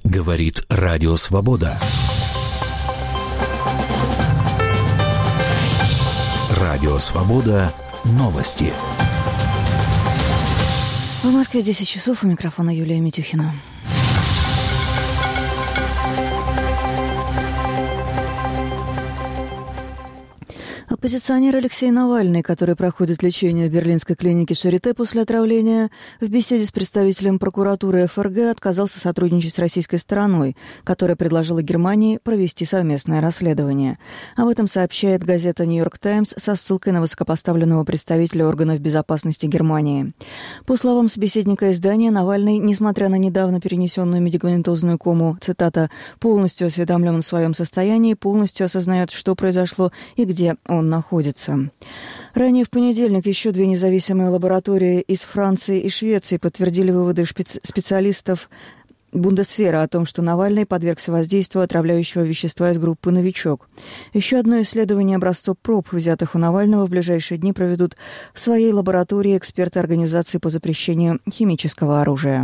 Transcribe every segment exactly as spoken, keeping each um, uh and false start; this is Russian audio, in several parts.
Говорит Радио Свобода. Радио Свобода. Новости. В Москве десять часов. У микрофона Юлия Митюхина. Оппозиционер Алексей Навальный, который проходит лечение в берлинской клинике Шарите после отравления, в беседе с представителем прокуратуры эф эр гэ отказался сотрудничать с российской стороной, которая предложила Германии провести совместное расследование. Об этом сообщает газета «Нью-Йорк Таймс» со ссылкой на высокопоставленного представителя органов безопасности Германии. По словам собеседника издания, Навальный, несмотря на недавно перенесенную медикаментозную кому, цитата, «полностью осведомлен о своем состоянии, полностью осознает, что произошло и где он находится». Ранее в понедельник еще две независимые лаборатории из Франции и Швеции подтвердили выводы специ- специалистов Бундесвера о том, что Навальный подвергся воздействию отравляющего вещества из группы «Новичок». Еще одно исследование образцов проб, взятых у Навального, в ближайшие дни проведут в своей лаборатории эксперты Организации по запрещению химического оружия.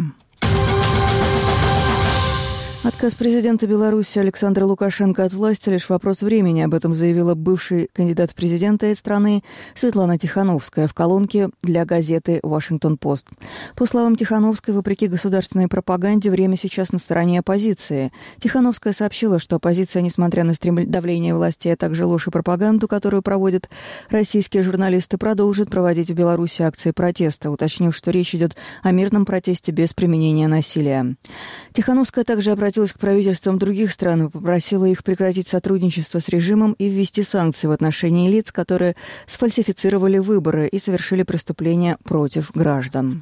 Отказ президента Беларуси Александра Лукашенко от власти – лишь вопрос времени. Об этом заявила бывший кандидат в президенты этой страны Светлана Тихановская в колонке для газеты «Вашингтон-Пост». По словам Тихановской, вопреки государственной пропаганде, время сейчас на стороне оппозиции. Тихановская сообщила, что оппозиция, несмотря на стремление давления власти, а также ложь и пропаганду, которую проводят российские журналисты, продолжит проводить в Беларуси акции протеста, уточнив, что речь идет о мирном протесте без применения насилия. Тихановская также обратилась к правительствам других стран и попросила их прекратить сотрудничество с режимом и ввести санкции в отношении лиц, которые сфальсифицировали выборы и совершили преступления против граждан.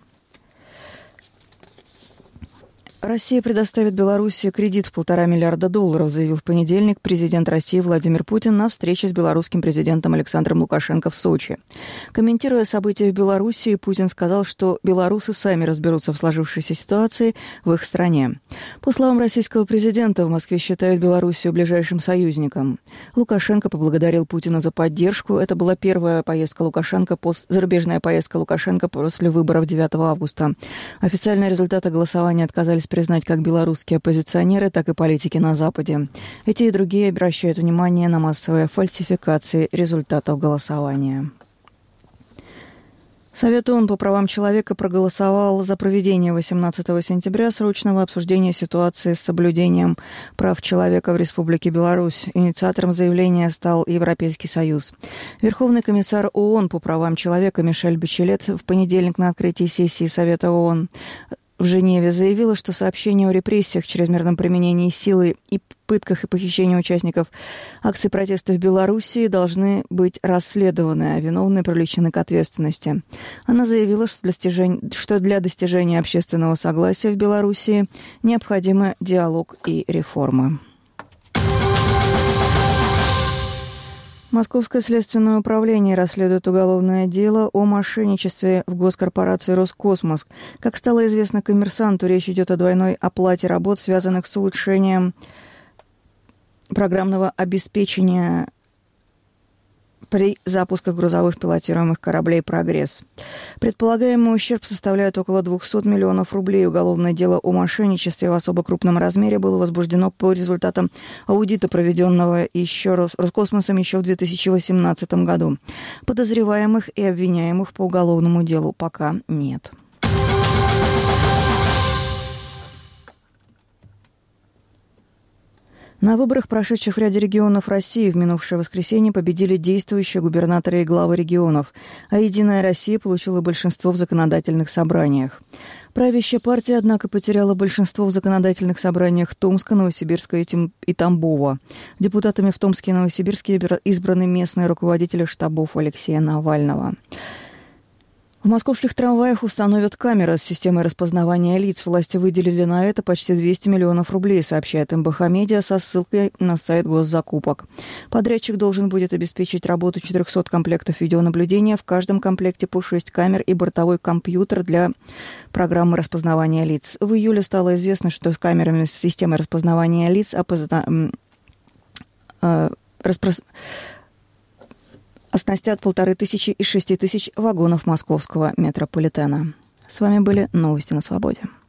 Россия предоставит Беларуси кредит в полтора миллиарда долларов, заявил в понедельник президент России Владимир Путин на встрече с белорусским президентом Александром Лукашенко в Сочи. Комментируя события в Беларуси, Путин сказал, что белорусы сами разберутся в сложившейся ситуации в их стране. По словам российского президента, в Москве считают Белоруссию ближайшим союзником. Лукашенко поблагодарил Путина за поддержку. Это была первая поездка Лукашенко, пос... зарубежная поездка Лукашенко после выборов девятого августа. Официальные результаты голосования отказались признать как белорусские оппозиционеры, так и политики на Западе. Эти и другие обращают внимание на массовые фальсификации результатов голосования. Совет ООН по правам человека проголосовал за проведение восемнадцатого сентября срочного обсуждения ситуации с соблюдением прав человека в Республике Беларусь. Инициатором заявления стал Европейский Союз. Верховный комиссар ООН по правам человека Мишель Бачелет в понедельник на открытии сессии Совета ООН в Женеве заявила, что сообщения о репрессиях, чрезмерном применении силы и пытках и похищении участников акций протеста в Белоруссии должны быть расследованы, а виновные привлечены к ответственности. Она заявила, что для, достижения, что для достижения общественного согласия в Белоруссии необходимы диалог и реформы. Московское следственное управление расследует уголовное дело о мошенничестве в госкорпорации «Роскосмос». Как стало известно «Коммерсанту», речь идет о двойной оплате работ, связанных с улучшением программного обеспечения при запусках грузовых пилотируемых кораблей «Прогресс». Предполагаемый ущерб составляет около двести миллионов рублей. Уголовное дело о мошенничестве в особо крупном размере было возбуждено по результатам аудита, проведенного еще Роскосмосом еще в две тысячи восемнадцатом году. Подозреваемых и обвиняемых по уголовному делу пока нет. На выборах, прошедших в ряде регионов России, в минувшее воскресенье победили действующие губернаторы и главы регионов, а «Единая Россия» получила большинство в законодательных собраниях. Правящая партия, однако, потеряла большинство в законодательных собраниях Томска, Новосибирска и Тамбова. Депутатами в Томске и Новосибирске избраны местные руководители штабов Алексея Навального. В московских трамваях установят камеры с системой распознавания лиц. Власти выделили на это почти двести миллионов рублей, сообщает эм бэ ха Медиа со ссылкой на сайт госзакупок. Подрядчик должен будет обеспечить работу четырехсот комплектов видеонаблюдения, в каждом комплекте по шесть камер и бортовой компьютер для программы распознавания лиц. В июле стало известно, что с камерами с системой распознавания лиц опозна... э, распро... оснастят полторы тысячи и шесть тысяч вагонов московского метрополитена. С вами были новости на Свободе.